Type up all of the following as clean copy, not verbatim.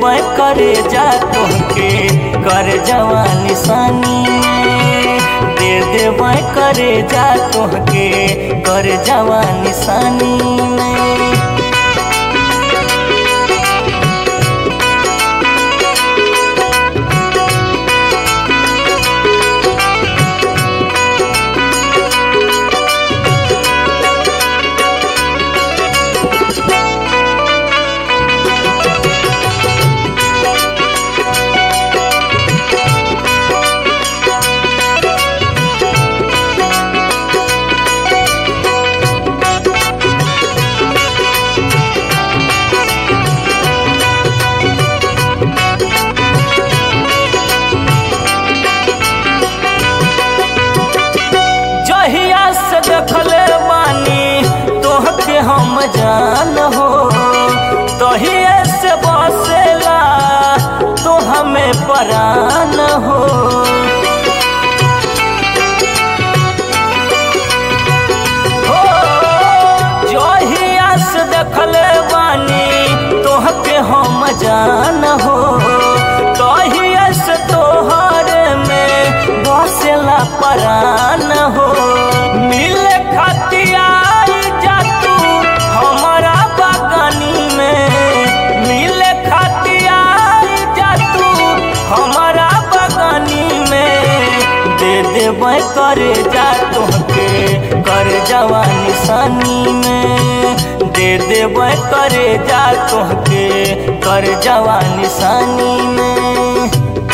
देबै करे जा तोहके कर जवानी सानी में, दे देबै करे जा तोहके कर जवानी सानी में। देखले बानी तोहके हम जान हो, तोहिए से बसेला तो हमें परान हो। जोहिया से देखले बानी तोहके हम जान हो, तोहिए से तोहरे में बसेला परान हो। मिले खातिर आई जा तू हमारा बागानी में, मिले खातिर आई जा तू हमारा बागानी में, दे देबै करे जा तोहके कर जवानी सानी में, दे देबै करे जा तोहके कर जवानी सानी में।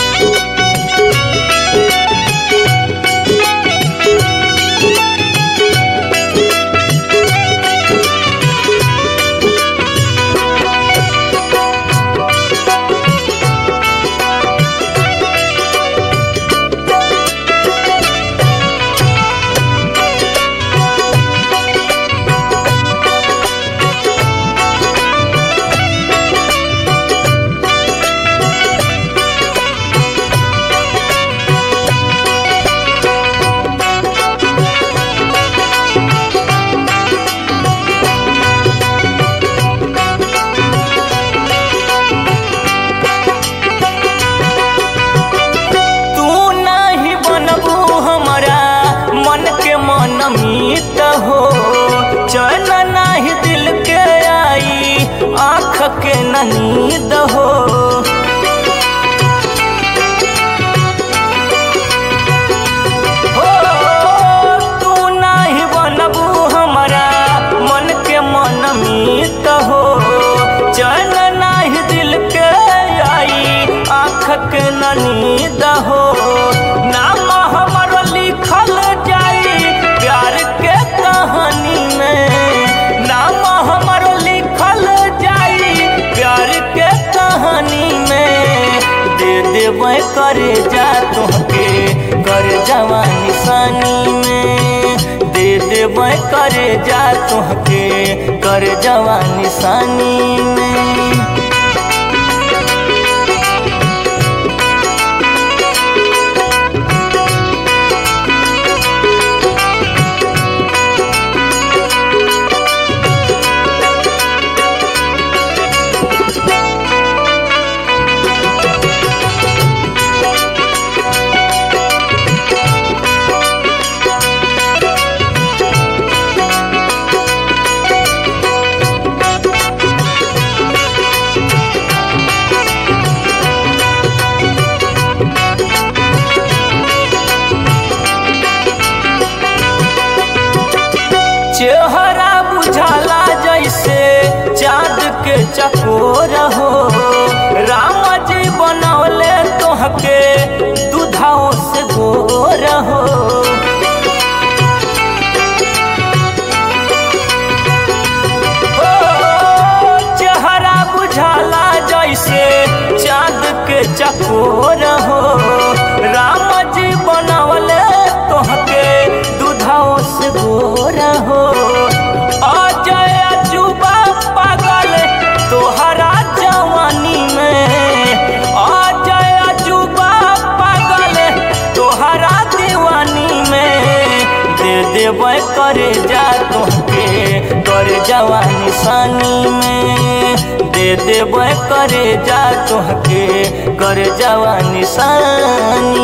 मीत हो चैन नहीं दिल के आई आँख के नींद हो। तू नहीं बनबू हमारा मन के मन मीत हो, चैन नहीं दिल के आई आँख के नींद हो। नाम हमारा लिखल जाई प्यार के कहानी में, नाम हमारो लिखल जाई प्यार के कहानी में, दे देबै करे जा तोहके कर जवानी सानी में, दे देबै करे जा तोहके कर जवानी सानी में। चेहरा बुझाला जैसे चाँद के चकोर हो, राम जी बनौले तोहके दूधाओ से गोर हो। चेहरा बुझाला जैसे चाँद के चकोर हो, राम जी बनौले तोहके दूधाओ से गोर हो। अजय अजूबा पागल तोहरा जवानी में, अजय अजूबा पागल तोहरा दीवानी में, दे देबै करे जा तोहके कर जवानी सानी में, दे देबै करे जा तोहके कर जवा निशानी